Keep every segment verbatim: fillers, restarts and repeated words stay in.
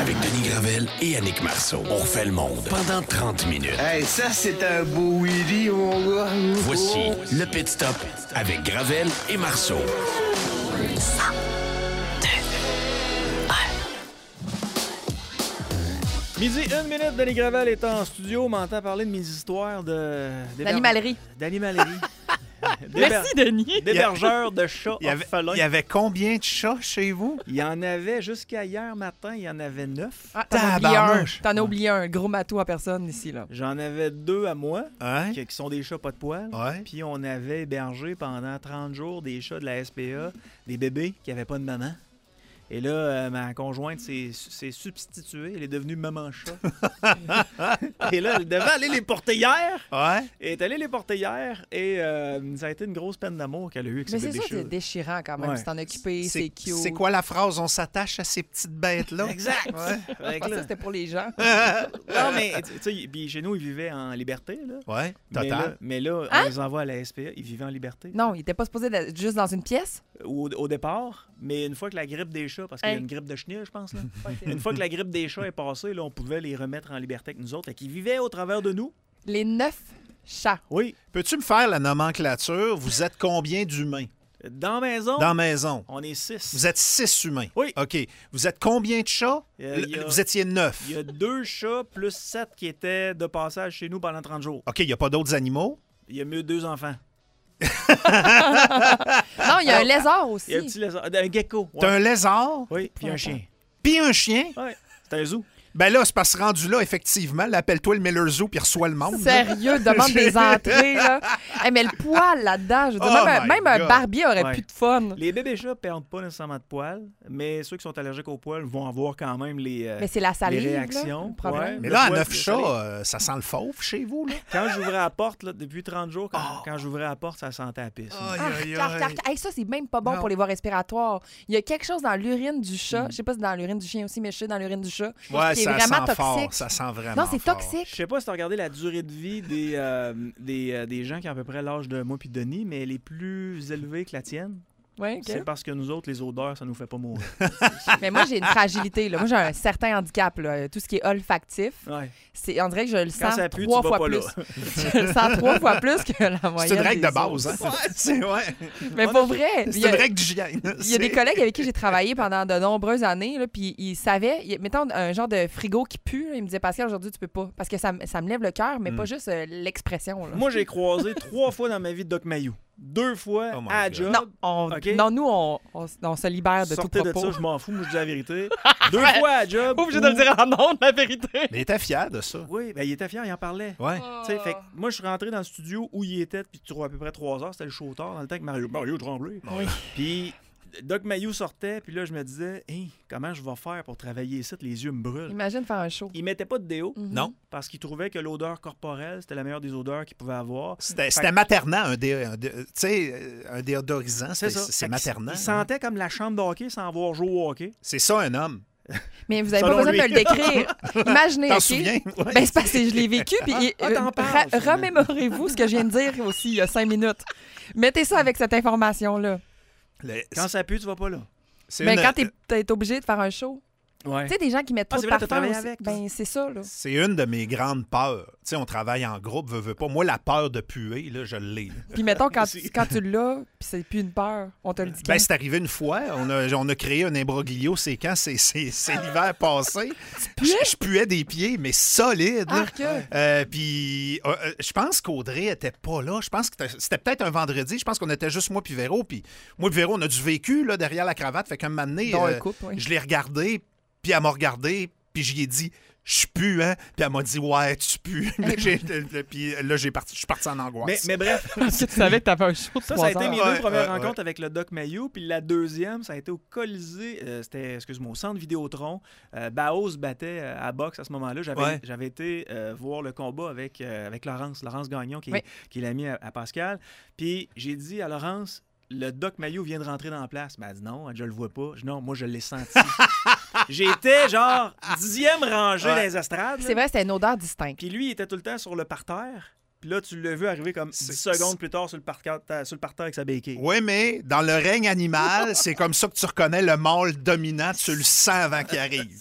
Avec Denis Gravel et Annick Marceau. On refait le monde pendant trente minutes. Hey, ça, c'est un beau Willy, mon gars. Voici le Pit Stop avec Gravel et Marceau. Midi, une minute, Denis Gravel est en studio, m'entend parler de mes histoires de... D'animalerie. D'animalerie. Merci, Denis. D'hébergeurs de chats Il y, avait, orphelins. il y avait combien de chats chez vous? Il y en avait jusqu'à hier matin, il y en avait neuf. Ah, t'en as oublié un. Tabarnouche. T'en as oublié un. Gros matou à personne ici, là. J'en avais deux à moi, Hein? qui, qui sont des chats pas de poils. Ouais. Puis on avait hébergé pendant trente jours des chats de la S P A, des bébés qui n'avaient pas de maman. Et là, euh, ma conjointe s'est, s'est substituée. Elle est devenue maman chat. Et là, elle devait aller les porter hier. Ouais. Elle est allée les porter hier. Et euh, ça a été une grosse peine d'amour qu'elle a eue avec Mais ces c'est bébés ça, c'est chats. déchirant quand même. Ouais. C'est t'en occuper, c'est, C'est, cute. c'est quoi la phrase? On s'attache à ces petites bêtes-là? Exact. Je Fait que pensais là- que c'était pour les gens. Non, mais tu sais, puis chez nous, ils vivaient en liberté. Là. Ouais, Mais là, total. mais là, Hein? on les envoie à la S P A. Ils vivaient en liberté. Non, il était pas supposé être juste dans une pièce. Au, au départ, mais une fois que la grippe des chats, parce qu'il y a Hein? une grippe de chenille, je pense, là. Une fois que la grippe des chats est passée, là, on pouvait les remettre en liberté avec nous autres. Fait qu'ils vivaient au travers de nous. Les neuf chats. Oui. Peux-tu me faire la nomenclature? Vous êtes combien d'humains Dans la maison, dans la maison? on est six. Vous êtes six humains. Oui. OK. Vous êtes combien de chats? Euh, Le- il y a- Vous étiez neuf. Il y a deux chats plus sept qui étaient de passage chez nous pendant trente jours. OK, il n'y a pas d'autres animaux? Il y a mieux deux enfants. Non, il y a un lézard Il y a un aussi. petit lézard, un gecko. ouais. T'as un lézard? Oui, puis un chien. Puis un chien? Ouais, c'est un zoo. Ben là, c'est parce que rendu là, effectivement, là, appelle-toi le Miller Zoo puis reçois le monde. là. Sérieux, demande des entrées, là. Hey, mais le poil là-dedans, je veux dire, Oh même, un- my même un God. barbier aurait Ouais. plus de fun. Les bébés chats perdent pas nécessairement de poils, mais ceux qui sont allergiques aux poils vont avoir quand même les, euh, Mais c'est la les salive, là, réactions. le problème. Ouais, Mais le là, à poil, neuf le chats, salive. euh, ça sent le fauve chez vous, là? Quand j'ouvrais la porte, là, depuis trente jours, quand, Oh. quand j'ouvrais la porte, ça sentait la pisse. Aïe, Ah, aïe, arc, aïe. arc. Hey, ça, c'est même pas bon Non. pour les voies respiratoires. Il y a quelque chose dans l'urine du chat. Mm. Je sais pas si dans l'urine du chien aussi, mais je sais dans l'urine du chat. Ouais, qui est ça vraiment sent fort. toxique. Ça sent vraiment Non, c'est fort. toxique. Je sais pas si tu as regardé la durée de vie des, euh, des, euh, des gens qui ont à peu près l'âge de moi puis de Denis, mais elle est plus élevée que la tienne. Ouais, ok. C'est parce que nous autres, les odeurs, ça nous fait pas mourir. Mais moi, j'ai une fragilité. Là. Moi, j'ai un certain handicap. Là. Tout ce qui est olfactif, Ouais. c'est, on dirait que je le Quand sens ça pue, tu trois vas fois pas plus. là. Je le sens trois fois plus que la moyenne. C'est une règle des de base, autres. hein? C'est ouais. Mais pour vrai, il C'est y a- une règle d'hygiène. Il y a des collègues avec qui j'ai travaillé pendant de nombreuses années, là, puis ils savaient, il- mettons un genre de frigo qui pue, là, ils me disaient Pascal, aujourd'hui tu peux pas. Parce que ça, m- ça me lève le cœur, mais Mm. pas juste euh, l'expression. Là. Moi, j'ai croisé trois fois dans ma vie Doc Mayou. Deux fois Oh my à la God. job. Non, on, OK. non, nous, on, on, on se libère de Sortez tout de propos. ça, je m'en fous, moi je dis la vérité. Deux fois à la job. Pas obligé où- de le dire en nom, la vérité. Mais il était fier de ça. Oui, ben il était fier, il en parlait. Ouais. Tu sais, fait que moi, je suis rentré dans le studio où il était, puis tu trouves à peu près trois heures. C'était le show tard, dans le temps que Mario, Mario Tremblay. Oui. Puis Doc Mayou sortait, puis là, je me disais, hey, comment je vais faire pour travailler ici? Les yeux me brûlent. Imagine faire un show. Il mettait pas de déo Mhm. Non. parce qu'il trouvait que l'odeur corporelle, c'était la meilleure des odeurs qu'il pouvait avoir. C'était, Fait c'était que- maternant, un, dé, un dé- tu sais, euh, un déodorisant. C'est C'est, ça. c'est Fait que maternant. Il hein. sentait comme la chambre de hockey sans avoir joué au hockey. C'est ça, un homme. Mais vous avez Selon pas besoin lui. de me le décrire. Imaginez, T'en OK? souviens? Ouais. Ben, c'est parce que je l'ai vécu. Puis, Ah, euh, t'en ra- parles, finalement. remémorez-vous ce que je viens de dire aussi il y a cinq minutes. Mettez ça avec cette information-là. Le- Quand ça pue, tu vas pas là. c'est Mais une- quand t'es, t'es obligé de faire un show, Ouais. tu sais, des gens qui mettent Ah, trop c'est de vrai, t'as parfum travaillé aussi. avec, toi. Ben, c'est ça, là. C'est une de mes grandes peurs. Tu sais, on travaille en groupe, veux, veux pas. Moi, la peur de puer, là, je l'ai. là. Puis mettons, quand, Aussi. tu, quand tu l'as, puis c'est plus une peur, on te le dit quand. Ben, c'est arrivé une fois. On a, on a créé un imbroglio. C'est quand? C'est, c'est, c'est l'hiver passé. Je, je puais des pieds, mais solide. là. Arc! Euh, Puis, euh, euh, je pense qu'Audrey était pas là. Je pense que c'était- c'était peut-être un vendredi. Je pense qu'on était juste moi puis Véro. Puis, moi et Véro, on a du vécu là, derrière la cravate. Fait qu'un moment donné, Dans un euh, couple, oui. je l'ai regardé, puis elle m'a regardé, puis j'y ai dit « Je pue, hein? » Puis elle m'a dit « Ouais, tu pues. » J'ai- Puis là, j'ai parti, je suis parti en angoisse. Mais, mais bref, Parce que tu savais que t'avais un show de ça, ça trois a été heures. mes Ouais, deux premières ouais, rencontres avec le Doc Mayou. Puis la deuxième, ça a été au Colisée. euh, c'était, excuse-moi, au Centre Vidéotron. Euh, Baos battait euh, à boxe à ce moment-là. J'avais, Ouais. j'avais été euh, voir le combat avec, euh, avec Laurence, Laurence Gagnon, qui, Oui. qui est l'ami à, à Pascal. Puis j'ai dit à Laurence, le Doc Mayou vient de rentrer dans la place. Ben, elle dit non, elle dit, je le vois pas. Je dis non, moi, je l'ai senti. J'étais genre dixième rangée Ouais. dans les estrades. là. C'est vrai, c'était une odeur distincte. Puis lui, il était tout le temps sur le parterre. Puis là, tu l'as vu arriver comme C'est- dix secondes plus tard sur le parterre, sur le parterre avec sa béquille. Oui, mais dans le règne animal, c'est comme ça que tu reconnais le mâle dominant. Tu le sens avant qu'il arrive.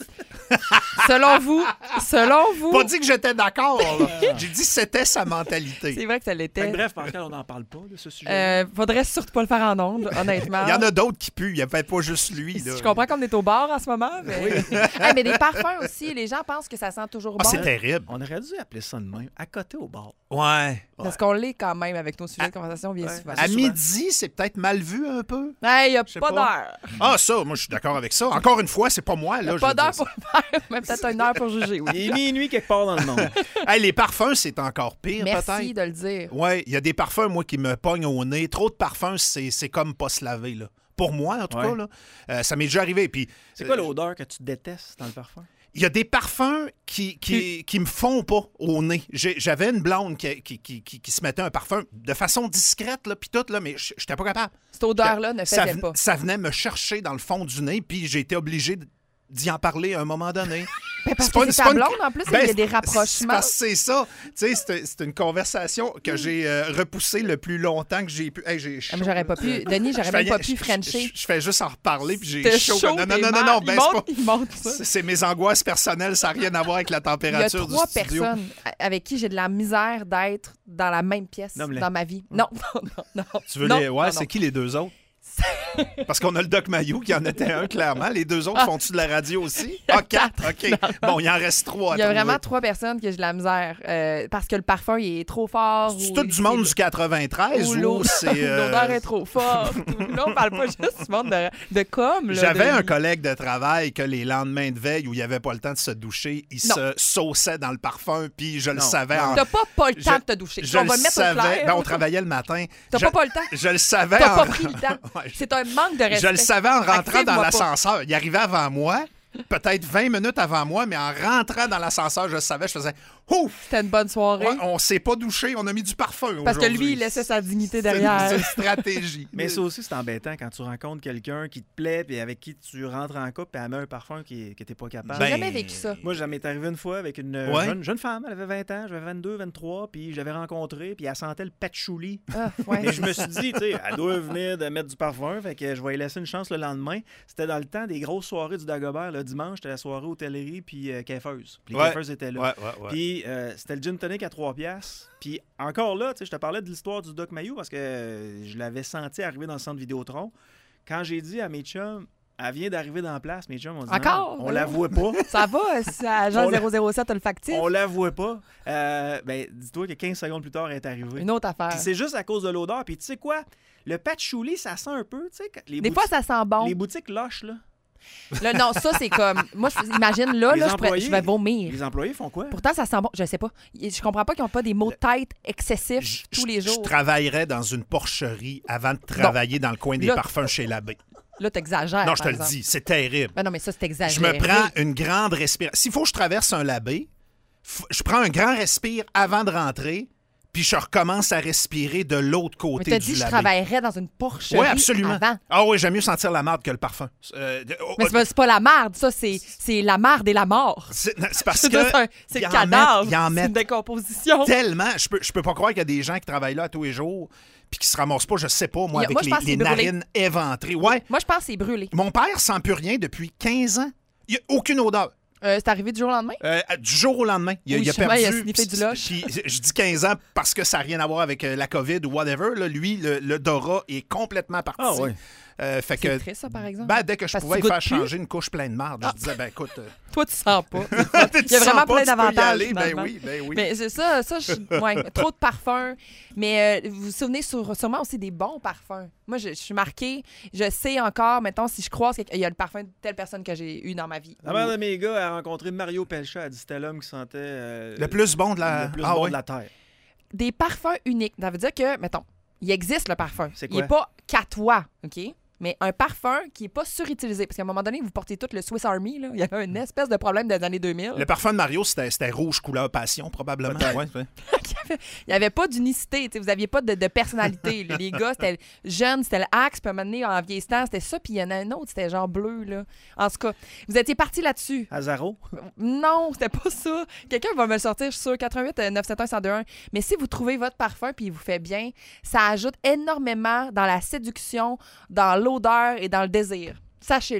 Selon vous, selon vous... Pas dit que j'étais d'accord, là. J'ai dit que c'était sa mentalité. C'est vrai que ça Fait que l'était. bref, Pascal, on n'en parle pas de ce sujet. Euh, faudrait surtout pas le faire en ondes, honnêtement. Il y en a d'autres qui puent, il n'y avait pas juste lui. Là. Je comprends qu'on est au bar en ce moment, mais... Hey, mais des parfums aussi, les gens pensent que ça sent toujours Ah, bon. c'est terrible. On aurait dû appeler ça de même, à côté au bar. Ouais. Parce qu'on l'est quand même avec nos sujets de conversation bien ouais. souvent. À souvent. midi, c'est peut-être mal vu un peu. Hey, il n'y a sais pas pas. d'heure. Ah, ça, moi, je suis d'accord avec ça. Encore une fois, c'est pas moi. Il Là, n'y a je pas veux d'heure dire pour le faire, mais peut-être une heure pour juger, oui. Il est minuit quelque part dans le monde. ça. Hey, les parfums, c'est encore pire, Merci peut-être. de le dire. Oui, il y a des parfums, moi, qui me pognent au nez. Trop de parfums, c'est, c'est comme pas se laver, là. Pour moi, en tout Ouais. cas, là. Euh, ça m'est déjà arrivé. Puis, C'est quoi euh, l'odeur que tu détestes dans le parfum? il y a des parfums qui, qui, qui me font pas au nez. J'ai- J'avais une blonde qui, qui, qui, qui- qui se mettait un parfum de façon discrète, là, puis tout, là, mais j- j'étais pas capable. Cette odeur-là ne ça, faisait ven- pas. ça venait me chercher dans le fond du nez, puis j'ai été obligé d- d'y en parler à un moment donné. Ben, parce C'est pas que une- c'est c'est ta pas une- blonde, en plus, Ben, il y a des c'est rapprochements. parce que c'est ça. Tu sais, c'est c'est une conversation que j'ai euh, repoussée le plus longtemps que j'ai pu. Hey, j'ai Ah, chaud, mais j'aurais là. pas pu... Denis, j'aurais Je même fais- pas je- pu je- frencher. Je je fais juste en reparler, puis j'ai T'es chaud. chaud, Non, non, t'es non, non, mal. non, Il ben, c'est monte- pas- il monte ça. c'est c'est mes angoisses personnelles, ça n'a rien à voir avec la Il y a température du trois studio. personnes avec qui j'ai de la misère d'être dans la même pièce Nomme-les. dans ma vie. Non, non, non, non. Tu veux Non, les... Ouais, non, c'est non. qui les deux autres? Parce qu'on a le Doc Mayou qui en était un, clairement. Les deux autres font-tu de la radio aussi? Ah, quatre, OK. Bon, il en reste trois. à Il y a trouver. vraiment trois personnes que j'ai de la misère euh, parce que le parfum il est trop fort. C'est ou tout du monde c'est- du quatre-vingt-treize ou ou l'eau- c'est... euh, L'odeur est trop forte. ou- Là, on parle pas juste du monde de, de com. là, J'avais de- un collègue de travail que les lendemains de veille où il n'y avait pas le temps de se doucher, il Non. se sauçait dans le parfum, puis je le Non. savais. En... T'as pas, pas le Je- temps de te doucher. Je on le va le mettre au savais. clair. Ben, on travaillait le matin. T'as je... pas pas le temps. Je le savais. T'as en... pas pris le temps. Ouais, C'est un manque de respect. Je le savais en rentrant dans Active-moi pas. l'ascenseur. Il arrivait avant moi, peut-être vingt minutes avant moi, mais en rentrant dans l'ascenseur, je le savais, je faisais « Ouf! C'était une bonne soirée. Ouais, on s'est pas douché, on a mis du parfum Parce que aujourd'hui. lui, il laissait sa dignité C'est une- derrière. C'est une stratégie. Mais ça aussi, c'est embêtant quand tu rencontres quelqu'un qui te plaît puis avec qui tu rentres en couple et elle met un parfum qui n'était pas capable. J'ai Ben, jamais vécu ça. Moi, ça m'est arrivé une fois avec une euh, Ouais. jeune, jeune femme. Elle avait vingt ans, j'avais vingt-deux, vingt-trois, puis je l'avais rencontrée, puis elle sentait le patchouli. Ah, ouais. Et je me suis dit, tu sais, elle doit venir de mettre du parfum, fait que je vais lui laisser une chance le lendemain. C'était dans le temps des grosses soirées du Dagobert. Le dimanche, c'était la soirée hôtellerie puis euh, coiffeuse. Puis les Ouais. coiffeuses étaient là. Ouais, ouais, ouais. Puis euh, c'était le gin tonic à trois piastres. Puis encore là, tu sais, je te parlais de l'histoire du Doc Mayou parce que euh, je l'avais senti arriver dans le centre Vidéotron. Quand j'ai dit à mes chums, elle vient d'arriver dans la place, mes chums ont dit Encore? non, on la voit pas. Ça va, c'est à Jean On l'a- zéro zéro sept olfactif. On la voit pas. Euh, ben, dis-toi que quinze secondes plus tard, elle est arrivée. Une autre affaire. Puis c'est juste à cause de l'odeur. Puis tu sais quoi? Le patchouli, ça sent un peu, tu sais, quand- les, Des bouti- fois, ça sent bon. les boutiques loches, là. Là, non, ça, c'est comme... Moi, je, imagine, là, Les là je, pourrais- employés- je vais vomir. Les employés font quoi? Pourtant, ça sent bon. Je sais pas. Je comprends pas qu'ils n'ont pas des maux de tête excessifs Je- tous les je- jours. Je travaillerais dans une porcherie avant de travailler dans le coin des Là- parfums chez l'abbé. Là, t'exagères. Non, je par te le exemple. dis, c'est terrible. Ben non, mais ça, c'est Je exagéré. me prends une grande respiration. S'il faut que je traverse un labé, f- je prends un grand respire avant de rentrer, puis je recommence à respirer de l'autre Mais côté t'as du dit que je labé. travaillerais dans une porcherie Oui, absolument. avant. Ah oui, j'aime mieux sentir la marde que le parfum. Euh, de- oh, Mais c'est pas, c'est pas la marde, ça, c'est, c'est la marde et la mort. c'est non, c'est parce Je veux dire, que c'est un- c'est ils le en cadavre. mettent- ils en C'est mettent une décomposition. tellement, je peux, je peux pas croire qu'il y a des gens qui travaillent là tous les jours puis qui se ramassent pas, je sais pas, moi, Il y a- avec moi, je les, pense que les c'est brûlé. narines éventrées. Ouais, Moi, je pense que c'est brûlé. mon père sent plus rien depuis quinze ans. Il n'y a aucune odeur. Euh, c'est arrivé du jour au lendemain? Euh, du jour au lendemain. Il, a- Oui, il a justement, perdu. il a sniffé du loche. Puis, je dis quinze ans parce que ça n'a rien à voir avec euh, la COVID ou whatever. Là, lui, le, le Dora est complètement parti. Ah ouais. Euh, fait C'est que, triste, ça, par exemple. ben, dès que je Parce que pouvais tu faire goûtes plus. changer une couche pleine de marde, je disais, ben écoute. euh, Toi, tu sens pas. tu Il y a sens vraiment pas, plein tu peux y d'avantages, aller. Ben finalement. oui, ben oui. Mais c'est ça, ça je, ouais, trop de parfums. Mais euh, vous vous souvenez sur- sûrement aussi des bons parfums. Moi, je, je suis marquée. Je sais encore, mettons, si je croise qu'il y a le parfum de telle personne que j'ai eu dans ma vie. La mère de mes gars a rencontré Mario Pelcha. Elle dit que c'était l'homme qui sentait euh, Le plus bon de la. le plus Ah bon ouais. de la terre. Des parfums uniques. Ça veut dire que, mettons, il existe le parfum. C'est Il quoi? n'est pas qu'à toi, OK? Mais un parfum qui n'est pas surutilisé. Parce qu'à un moment donné, vous portez tout le Swiss Army. Là. Il y avait une espèce de problème des années deux mille. Le parfum de Mario, c'était c'était rouge couleur passion, probablement. Peut-être. Ouais, ouais. Il n'y avait pas d'unicité. tu sais, Vous n'aviez pas de, de personnalité. là. Les gars, c'était jeune, c'était le axe. Puis à un moment donné, en vieillissant, c'était ça. Puis il y en a un autre, c'était genre bleu. Là. En tout cas, vous étiez partis là-dessus. Azaro. Non, c'était pas ça. Quelqu'un va me le sortir, je suis sûre, quatre-vingt-huit neuf cent soixante et un. Mais si vous trouvez votre parfum puis il vous fait bien, ça ajoute énormément dans la séduction, dans l'odeur et dans le désir. Sachez-le.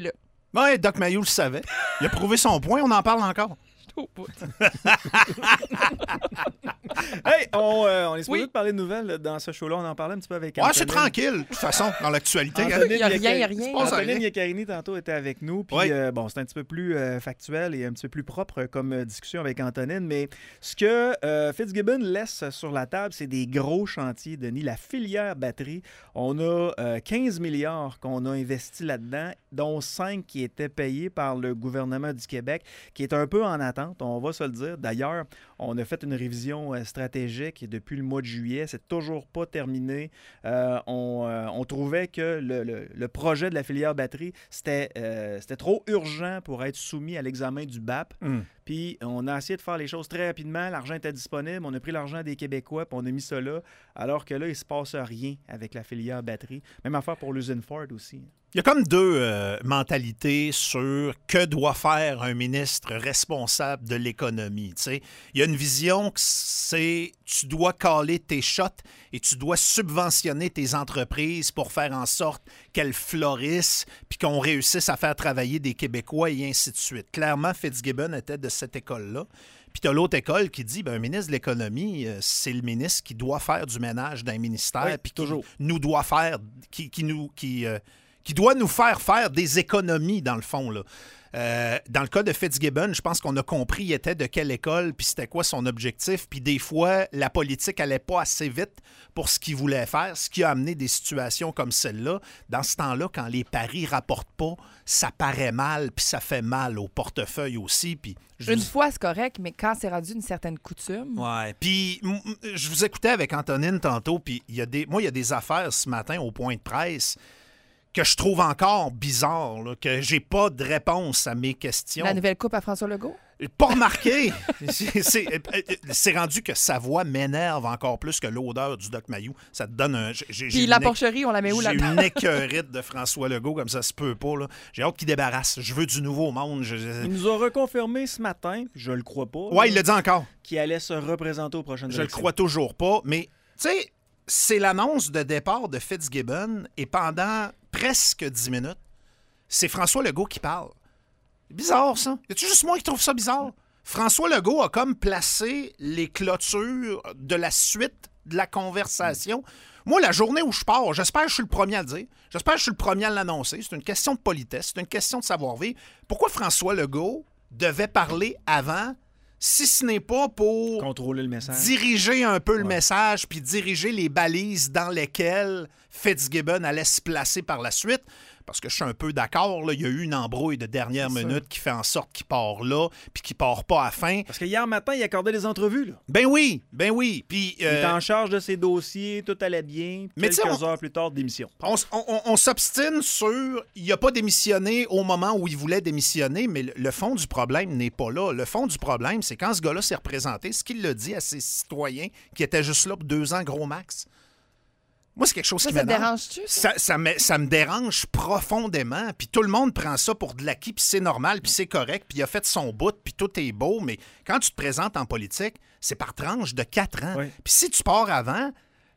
Oui, Doc Mayou le savait. Il a prouvé son point, on en parle encore. Hey, on, euh, on est supposé Oui. de parler de nouvelles là, dans ce show-là. On en parlait un petit peu avec Ouais, Antonine. c'est tranquille, de toute façon, dans l'actualité. hein. Antonine Il y a rien, il y a Yaka- rien. Antonine rien. Yakarini, tantôt, était avec nous. Puis, Oui. euh, bon, c'est un petit peu plus euh, factuel et un petit peu plus propre comme euh, discussion avec Antonine. Mais ce que euh, Fitzgibbon laisse sur la table, c'est des gros chantiers, Denis. La filière batterie, on a euh, quinze milliards qu'on a investi là-dedans, dont cinq qui étaient payés par le gouvernement du Québec, qui est un peu en attente, on va se le dire. D'ailleurs, on a fait une révision euh, stratégique depuis le mois de juillet. C'est toujours pas terminé. Euh, on, euh, on trouvait que le, le- le projet de la filière batterie, c'était euh, c'était trop urgent pour être soumis à l'examen du B A P. Hum. Puis on a essayé de faire les choses très rapidement. L'argent était disponible. On a pris l'argent des Québécois puis on a mis ça là. Alors que là, il se passe rien avec la filière batterie. Même affaire pour l'usine Ford aussi. Il y a comme deux euh, mentalités sur que doit faire un ministre responsable de l'économie. tu sais. Il y a une vision que c'est tu dois caler tes shots et tu dois subventionner tes entreprises pour faire en sorte qu'elles florissent puis qu'on réussisse à faire travailler des Québécois et ainsi de suite. Clairement, Fitzgibbon était de cette école-là. Puis tu as l'autre école qui dit ben, un ministre de l'économie, euh, c'est le ministre qui doit faire du ménage d'un ministère Oui, puis qui toujours. nous doit faire, qui, qui nous... Qui, euh, qui doit nous faire faire des économies, dans le fond. Là. Euh, dans le cas de Fitzgibbon, je pense qu'on a compris il était de quelle école, puis c'était quoi son objectif. Puis des fois, la politique allait pas assez vite pour ce qu'il voulait faire, ce qui a amené des situations comme celle-là. Dans ce temps-là, quand les paris rapportent pas, ça paraît mal, puis ça fait mal au portefeuille aussi. Puis je Une vous- fois, c'est correct, mais quand c'est rendu une certaine coutume... Ouais. Puis m- m- je vous écoutais avec Antonine tantôt, puis il y a des, moi, il y a des affaires ce matin au point de presse que je trouve encore bizarres, là, que j'ai pas de réponse à mes questions. La nouvelle coupe à François Legault? Pas remarqué. C'est- C'est c'est rendu que sa voix m'énerve encore plus que l'odeur du Doc Mayou. Ça te donne un... j'ai- j'ai Puis une la é- porcherie, on la met où J'ai là-dedans? une écœurite de François Legault, comme ça se peut pas. là. J'ai hâte qu'il débarrasse. Je veux du nouveau monde. Je- je- Il nous a reconfirmé ce matin, puis je le crois pas, Ouais, là, il le dit encore. qu'il allait se représenter aux prochaines Je le élections. crois toujours pas, mais tu sais, c'est l'annonce de départ de Fitzgibbon et pendant presque dix minutes, c'est François Legault qui parle. C'est bizarre, ça. Y a-tu juste moi qui trouve ça bizarre? François Legault a comme placé les clôtures de la suite de la conversation. Moi, la journée où je pars, j'espère que je suis le premier à le dire. J'espère que je suis le premier à l'annoncer. C'est une question de politesse, c'est une question de savoir-vivre. Pourquoi François Legault devait parler avant, si ce n'est pas pour Contrôler le message. diriger un peu le Ouais. message puis diriger les balises dans lesquelles Fitzgibbon allait se placer par la suite? Parce que je suis un peu d'accord, là, il y a eu une embrouille de dernière C'est ça. minute qui fait en sorte qu'il part là puis qu'il part pas à la fin. Parce que hier matin, il accordait des entrevues. Là. Ben oui, ben oui. Puis Il euh, était en charge de ses dossiers, tout allait bien. Mais Quelques tu sais, on- heures plus tard, démission. on, s- on- on- on s'obstine sur il n'a pas démissionné au moment où il voulait démissionner, mais le, le fond du problème n'est pas là. Le fond du problème, c'est quand ce gars-là s'est représenté, ce qu'il a dit à ses citoyens qui étaient juste là pour deux ans gros max. Moi, c'est quelque chose Ça, qui ça te m'énerve. dérange-tu? ça? Ça, ça, me, ça me dérange profondément. Puis tout le monde prend ça pour de l'acquis, puis c'est normal, puis c'est correct, puis il a fait son bout, puis tout est beau. Mais quand tu te présentes en politique, c'est par tranche de quatre ans. Oui. Puis si tu pars avant,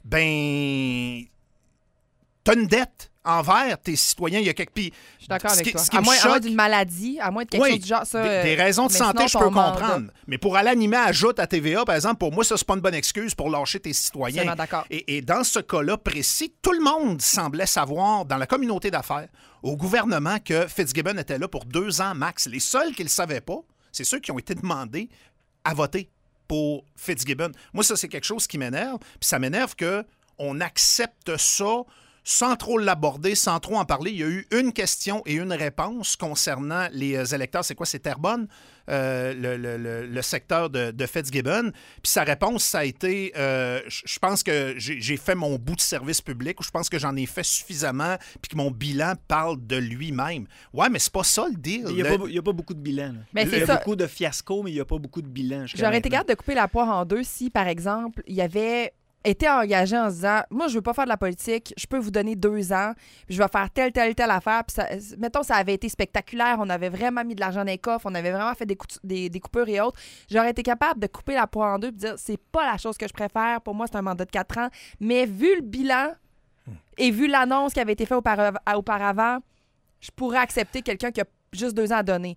ben, t'as une dette envers tes citoyens. Il y a quelque... Puis, Je suis d'accord ce avec qui- toi. ce qui À me moins, à moins choque- d'une maladie, à moins de quelque Oui, chose du genre. Ça, des, euh, des raisons de mais santé, sinon, je peux ton mandat. comprendre. Mais pour aller animer à Ajoute à T V A, par exemple, pour moi, ça, c'est pas une bonne excuse pour lâcher tes citoyens. Absolument d'accord. Et, et dans ce cas-là précis, tout le monde semblait savoir, dans la communauté d'affaires, au gouvernement, que Fitzgibbon était là pour deux ans max. Les seuls qui ne le savaient pas, c'est ceux qui ont été demandés à voter pour Fitzgibbon. Moi, ça, c'est quelque chose qui m'énerve. Puis ça m'énerve qu'on accepte ça sans trop l'aborder, sans trop en parler. Il y a eu une question et une réponse concernant les euh, électeurs. C'est quoi? C'est Terrebonne, euh, le, le- le- le secteur de, de Fitzgibbon. Puis sa réponse, ça a été, euh, je je pense que j'ai j'ai fait mon bout de service public, ou je pense que j'en ai fait suffisamment, puis que mon bilan parle de lui-même. Ouais, mais c'est pas ça le deal. Il n'y a, Le- pas- il y a pas beaucoup de bilan. là. Mais il c'est y a ça. beaucoup de fiascos, mais il n'y a pas beaucoup de bilan. jusqu'à J'aurais été maintenant. capable de couper la poire en deux si, par exemple, il y avait été engagé en se disant moi, je veux pas faire de la politique, je peux vous donner deux ans, puis je vais faire telle, telle, telle affaire. Puis ça, mettons, ça avait été spectaculaire, on avait vraiment mis de l'argent dans les coffres, on avait vraiment fait des, coutu- des, des coupures et autres. J'aurais été capable de couper la poire en deux et dire c'est pas la chose que je préfère, pour moi, c'est un mandat de quatre ans. Mais vu le bilan et vu l'annonce qui avait été faite aupara- auparavant, je pourrais accepter quelqu'un qui a juste deux ans à donner.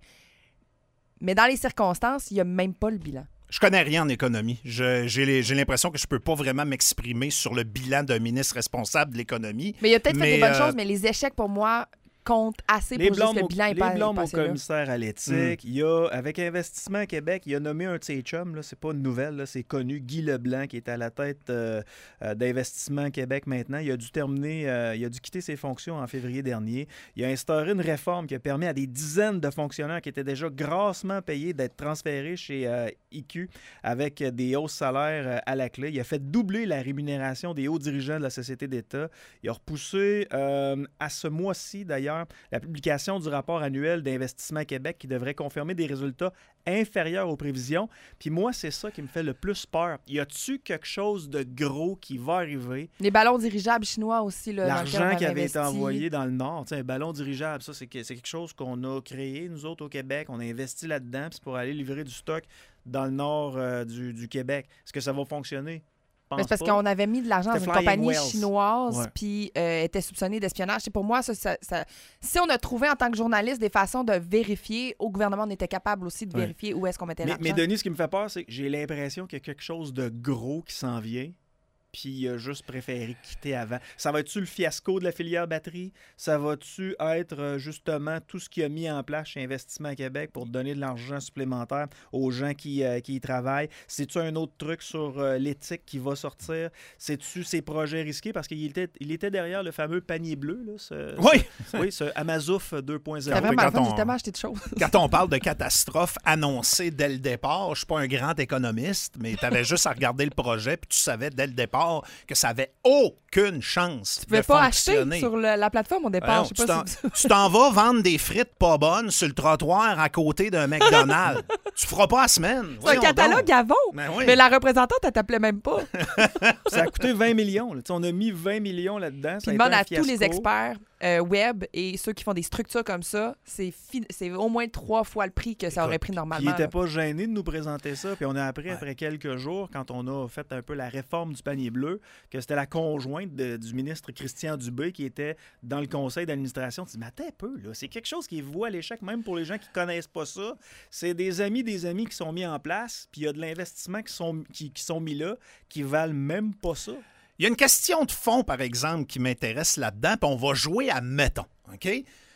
Mais dans les circonstances, il n'y a même pas le bilan. Je connais rien en économie. Je, j'ai, les, j'ai l'impression que je peux pas vraiment m'exprimer sur le bilan d'un ministre responsable de l'économie. Mais il y a peut-être mais, fait des bonnes euh... choses, mais les échecs, pour moi, comptent assez Les pour juste le au, bilan. Les pas, blâmes au là. commissaire à l'éthique. Mm. Il y a, avec Investissement Québec, il a nommé un de ses chums, là, c'est pas une nouvelle, là, c'est connu, Guy Leblanc, qui est à la tête euh, euh, d'Investissement Québec maintenant. Il a dû terminer, euh, il a dû quitter ses fonctions en février dernier. Il a instauré une réforme qui a permis à des dizaines de fonctionnaires qui étaient déjà grassement payés d'être transférés chez euh, I Q avec des hausses salaires euh, à la clé. Il a fait doubler la rémunération des hauts dirigeants de la société d'État. Il a repoussé euh, à ce mois-ci, d'ailleurs, la publication du rapport annuel d'Investissement Québec qui devrait confirmer des résultats inférieurs aux prévisions. Puis moi, c'est ça qui me fait le plus peur. Y a-tu quelque chose de gros qui va arriver? Les ballons dirigeables chinois aussi. Là, L'argent qui avait investi. été envoyé dans le Nord, un ballon dirigeable, ça, c'est, que, c'est quelque chose qu'on a créé, nous autres, au Québec. On a investi là-dedans, puis c'est pour aller livrer du stock dans le Nord euh, du, du Québec. Est-ce que ça va fonctionner? C'est parce pas. qu'on avait mis de l'argent dans une compagnie Wells. chinoise ouais. puis euh, était soupçonnée d'espionnage. C'est pour moi, ça, ça, ça, si on a trouvé en tant que journaliste des façons de vérifier, au gouvernement, on était capable aussi de vérifier ouais. où est-ce qu'on mettait mais, l'argent. Mais Denis, ce qui me fait peur, c'est que j'ai l'impression qu'il y a quelque chose de gros qui s'en vient. Puis il a juste préféré quitter avant. Ça va-tu le fiasco de la filière batterie? Ça va-tu être justement tout ce qu'il a mis en place chez Investissement Québec pour donner de l'argent supplémentaire aux gens qui, euh, qui y travaillent? C'est-tu un autre truc sur euh, l'éthique qui va sortir? C'est-tu ces projets risqués? Parce qu'il était, il était derrière le fameux panier bleu, là, ce, oui. ce, oui, ce Amazouf deux point zéro. C'est vraiment fun, j'ai tellement acheté de choses. Quand on parle de catastrophe annoncée dès le départ, je ne suis pas un grand économiste, mais tu avais juste à regarder le projet puis tu savais dès le départ que ça n'avait aucune chance tu pouvais de pas fonctionner. acheter sur le, la plateforme au départ. Alors, je sais tu, pas t'en, si... tu t'en vas vendre des frites pas bonnes sur le trottoir à côté d'un McDonald's. Tu feras pas la semaine. C'est un catalogue donc. avant. Ben oui. Mais la représentante, elle t'appelait même pas. Ça a coûté vingt millions. Là. On a mis vingt millions là-dedans. Puis demande à tous les experts euh, web et ceux qui font des structures comme ça, c'est, fi- c'est au moins trois fois le prix que ça Écoute, aurait pris normalement. Il n'était pas gêné de nous présenter ça. Puis on a appris ouais. après quelques jours, quand on a fait un peu la réforme du panier bleu, que c'était la conjointe de, du ministre Christian Dubé qui était dans le conseil d'administration. Tu dis, mais attends un peu, là, c'est quelque chose qui est voué à l'échec, même pour les gens qui ne connaissent pas ça. C'est des amis des amis qui sont mis en place, puis il y a de l'investissement qui sont, qui, qui sont mis là, qui valent même pas ça. Il y a une question de fond, par exemple, qui m'intéresse là-dedans, puis on va jouer à mettons, OK?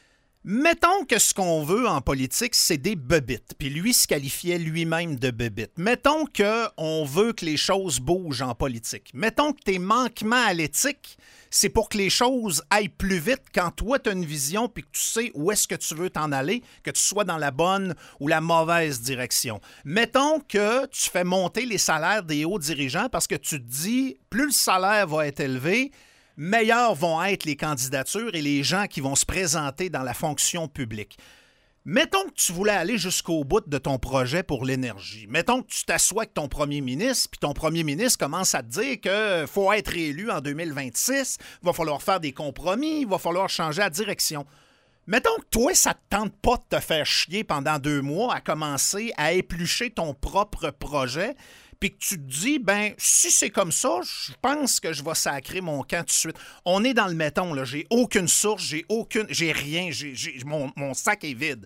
Mettons que ce qu'on veut en politique, c'est des bebites, puis lui se qualifiait lui-même de bebite. Mettons qu'on veut que les choses bougent en politique. Mettons que tes manquements à l'éthique, c'est pour que les choses aillent plus vite quand toi, tu as une vision puis que tu sais où est-ce que tu veux t'en aller, que tu sois dans la bonne ou la mauvaise direction. Mettons que tu fais monter les salaires des hauts dirigeants parce que tu te dis, plus le salaire va être élevé, meilleures vont être les candidatures et les gens qui vont se présenter dans la fonction publique. Mettons que tu voulais aller jusqu'au bout de ton projet pour l'énergie. Mettons que tu t'assois avec ton premier ministre, puis ton premier ministre commence à te dire qu'il faut être élu en deux mille vingt-six, il va falloir faire des compromis, il va falloir changer la direction. Mettons que toi, ça ne te tente pas de te faire chier pendant deux mois à commencer à éplucher ton propre projet, puis que tu te dis, ben si c'est comme ça, je pense que je vais sacrer mon camp tout de suite. On est dans le mettons, là. J'ai aucune source, j'ai aucune, j'ai rien, j'ai, j'ai, mon, mon sac est vide.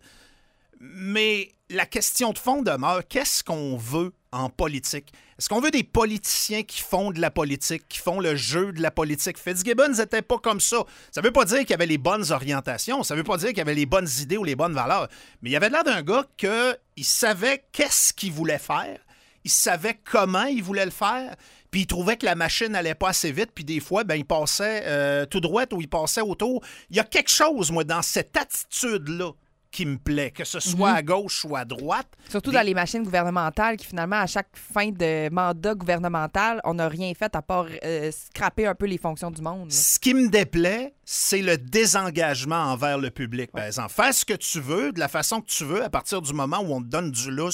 Mais la question de fond demeure, qu'est-ce qu'on veut en politique? Est-ce qu'on veut des politiciens qui font de la politique, qui font le jeu de la politique? Fitzgibbon n'était pas comme ça. Ça ne veut pas dire qu'il y avait les bonnes orientations, ça ne veut pas dire qu'il y avait les bonnes idées ou les bonnes valeurs, mais il y avait l'air d'un gars qu'il savait qu'est-ce qu'il voulait faire, il savait comment il voulait le faire, puis il trouvait que la machine n'allait pas assez vite, puis des fois, ben, il passait euh, tout droit ou il passait autour. Il y a quelque chose, moi, dans cette attitude-là qui me plaît, que ce soit mm-hmm. à gauche ou à droite. Surtout des... dans les machines gouvernementales qui, finalement, à chaque fin de mandat gouvernemental, on n'a rien fait à part euh, scraper un peu les fonctions du monde. Là. Ce qui me déplaît, c'est le désengagement envers le public, par exemple. Fais ce que tu veux, de la façon que tu veux, à partir du moment où on te donne du lousse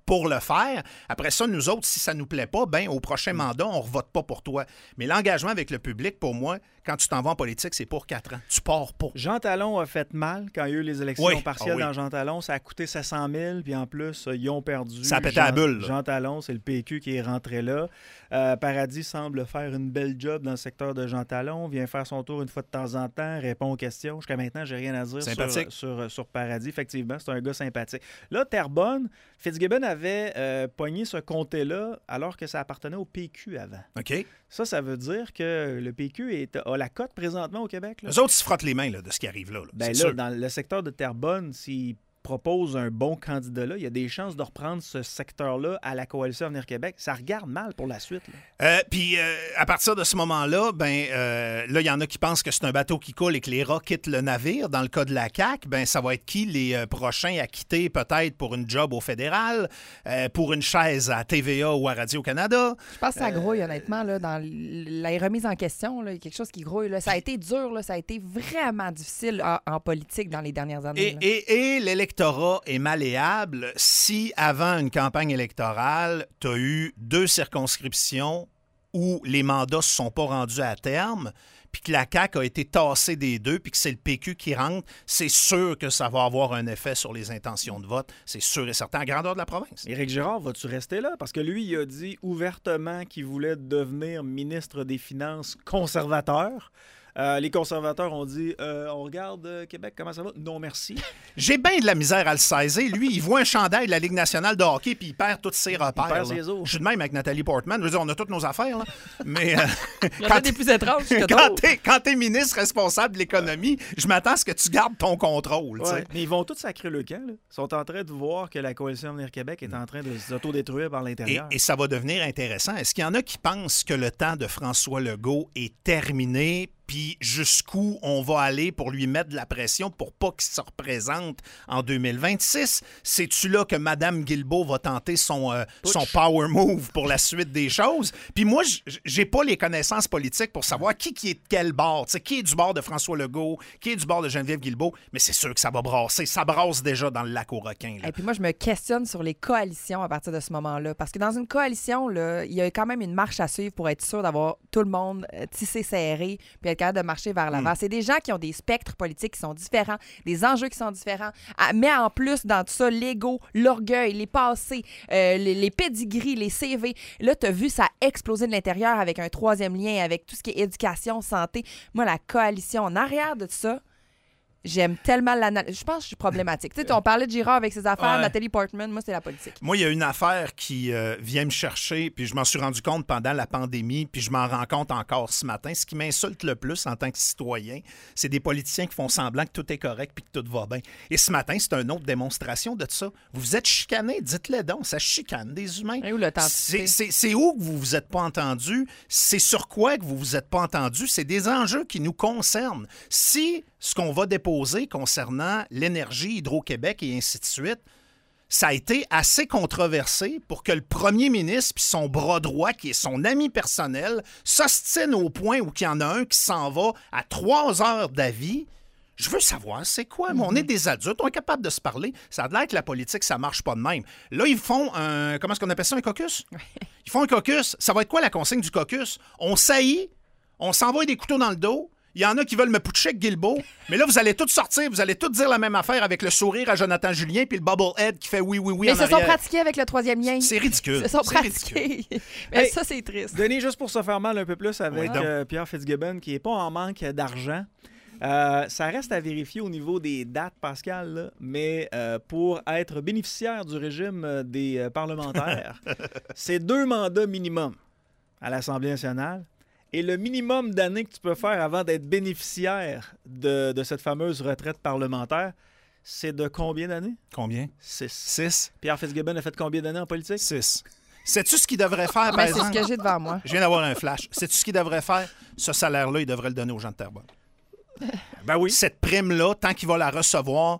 pour le faire. Après ça, nous autres, si ça nous plaît pas, ben au prochain mandat, on ne revote pas pour toi. Mais l'engagement avec le public, pour moi, quand tu t'en vas en politique, c'est pour quatre ans. Tu pars pas. Jean Talon a fait mal quand il y a eu les élections Oui. partielles Ah oui. dans Jean Talon. Ça a coûté sept cent mille, puis en plus, ils ont perdu. Ça a pété Jean, la bulle, là. Jean Talon, c'est le P Q qui est rentré là. Euh, Paradis semble faire une belle job dans le secteur de Jean Talon. Vient faire son tour une fois de temps en temps, répond aux questions. Jusqu'à maintenant, j'ai rien à dire sur, Sympathique. sur, sur Paradis. Effectivement, c'est un gars sympathique. Là, Terrebonne, Fitzgibbon avait euh, pogné ce comté-là alors que ça appartenait au P Q avant. OK? Ça, ça veut dire que le P Q est, a la cote présentement au Québec. Là. Les autres, ils se frottent les mains là, de ce qui arrive là. là. Ben C'est là, sûr. dans le secteur de Terrebonne, s'ils proposent un bon candidat là, il y a des chances de reprendre ce secteur-là à la Coalition Avenir Québec. Ça regarde mal pour la suite. Là. Euh, Puis euh, à partir de ce moment-là, ben euh, là, il y en a qui pensent que c'est un bateau qui coule et que les rats quittent le navire. Dans le cas de la C A Q, ben ça va être qui les euh, prochains à quitter peut-être pour une job au fédéral, euh, pour une chaise à T V A ou à Radio-Canada. Je pense que ça grouille, honnêtement, là, dans l- la remise en question. Là, il y a quelque chose qui grouille. Là. Ça a été dur, là, ça a été vraiment difficile en, en politique dans les dernières années. Et, là. et, et l'électorat est malléable si, avant une campagne électorale, tu as eu deux circonscriptions où les mandats ne se sont pas rendus à terme, puis que la C A Q a été tassée des deux, puis que c'est le P Q qui rentre, c'est sûr que ça va avoir un effet sur les intentions de vote. C'est sûr et certain, à grandeur de la province. Éric Girard, vas-tu rester là? Parce que lui, il a dit ouvertement qu'il voulait devenir ministre des Finances conservateur. Euh, les conservateurs ont dit euh, on regarde euh, Québec, comment ça va? Non, merci. J'ai bien de la misère à le saisir. Lui, il voit un chandail de la Ligue nationale de hockey puis il perd tous ses repères. perd là. ses os. Je suis de même avec Nathalie Portman. Je veux dire, on a toutes nos affaires, là. Mais euh, Il y en a des plus étranges que quand d'autres. t'es, quand t'es ministre responsable de l'économie, je m'attends à ce que tu gardes ton contrôle. tu sais. Ouais, mais ils vont tous sacrer le camp. Là. Ils sont en train de voir que la Coalition Avenir Québec est en train de s'autodétruire par Et, l'intérieur. et ça va devenir intéressant. Est-ce qu'il y en a qui pensent que le temps de François Legault est terminé, puis jusqu'où on va aller pour lui mettre de la pression pour pas qu'il se représente en deux mille vingt-six? C'est-tu là que Mme Guilbeault va tenter son, euh, son power move pour la suite des choses? Puis moi, j- j'ai pas les connaissances politiques pour savoir qui, qui est de quel bord. Tu sais, qui est du bord de François Legault, qui est du bord de Geneviève Guilbeault, mais c'est sûr que ça va brasser. Ça brasse déjà dans le lac aux requins. là. Et puis moi, je me questionne sur les coalitions à partir de ce moment-là. Parce que dans une coalition, là, il y a quand même une marche à suivre pour être sûr d'avoir tout le monde euh, tissé serré puis être capable de marcher vers l'avant. Mm. C'est des gens qui ont des spectres politiques qui sont différents, des enjeux qui sont différents. Ah, mais en plus, dans tout ça, l'ego, l'orgueil, les passés, euh, les, les pédigris, les C V. Là, tu as vu ça exploser de l'intérieur avec un troisième lien, avec tout ce qui est éducation, santé. Moi, la coalition en arrière de tout ça, j'aime tellement l'analyse. Je pense que je suis problématique. Tu sais, on parlait de Girard avec ses affaires, Ouais. Nathalie Portman, moi, c'est la politique. Moi, il y a une affaire qui euh, vient me chercher, puis je m'en suis rendu compte pendant la pandémie, puis je m'en rends compte encore ce matin. Ce qui m'insulte le plus en tant que citoyen, c'est des politiciens qui font semblant que tout est correct puis que tout va bien. Et ce matin, c'est une autre démonstration de ça. Vous vous êtes chicanés, dites-le donc, ça chicane des humains. Et où l'authenticité? C'est, c'est, c'est où que vous vous êtes pas entendus? C'est sur quoi que vous vous êtes pas entendus? C'est des enjeux qui nous concernent. Si ce qu'on va déposer concernant l'énergie, Hydro-Québec et ainsi de suite, ça a été assez controversé pour que le premier ministre puis son bras droit, qui est son ami personnel, s'ostine au point où il y en a un qui s'en va à trois heures d'avis. Je veux savoir, c'est quoi? Mais on est des adultes, on est capable de se parler. Ça a l'air que la politique, ça marche pas de même. Là, ils font un... Comment est-ce qu'on appelle ça, un caucus? Ils font un caucus. Ça va être quoi la consigne du caucus? On saillit, on s'envoie des couteaux dans le dos. Il y en a qui veulent me putcher avec Guilbeault. Mais là, vous allez tous sortir, vous allez tous dire la même affaire avec le sourire à Jonathan Julien puis le bubblehead qui fait oui, oui, oui Mais en ils se sont arrière. pratiqués avec le troisième lien. C'est ridicule. Ils se sont C'est ridicule. pratiqués. Mais Hey, ça, c'est triste. Denis, juste pour se faire mal un peu plus avec Oui, donc. euh, Pierre Fitzgibbon, qui n'est pas en manque d'argent. Euh, ça reste à vérifier au niveau des dates, Pascal, là, mais euh, pour être bénéficiaire du régime euh, des euh, parlementaires, c'est deux mandats minimum à l'Assemblée nationale. Et le minimum d'années que tu peux faire avant d'être bénéficiaire de, de cette fameuse retraite parlementaire, c'est de combien d'années? Combien? Six. Six. Pierre Fitzgibbon a fait combien d'années en politique? Six. Sais-tu ce qu'il devrait faire, par Ben, c'est ce exemple? que j'ai devant moi. Je viens d'avoir un flash. Sais-tu ce qu'il devrait faire? Ce salaire-là, il devrait le donner aux gens de Terrebonne. Ben oui. Cette prime-là, tant qu'il va la recevoir,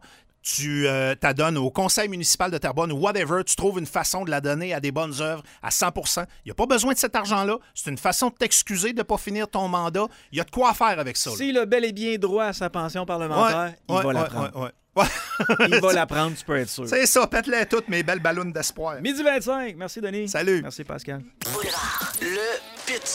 tu euh, t'adonnes au conseil municipal de Terrebonne ou whatever, tu trouves une façon de la donner à des bonnes œuvres à cent pour cent. Il n'y a pas besoin de cet argent-là. C'est une façon de t'excuser de ne pas finir ton mandat. Il y a de quoi faire avec ça. S'il a bel et bien droit à sa pension parlementaire, ouais, il ouais, va ouais, la prendre. ouais, ouais. Il va la prendre, tu peux être sûr. C'est ça, pète-les toutes, mes belles ballons d'espoir. Midi vingt-cinq. Merci, Denis. Salut. Merci, Pascal. Le Pit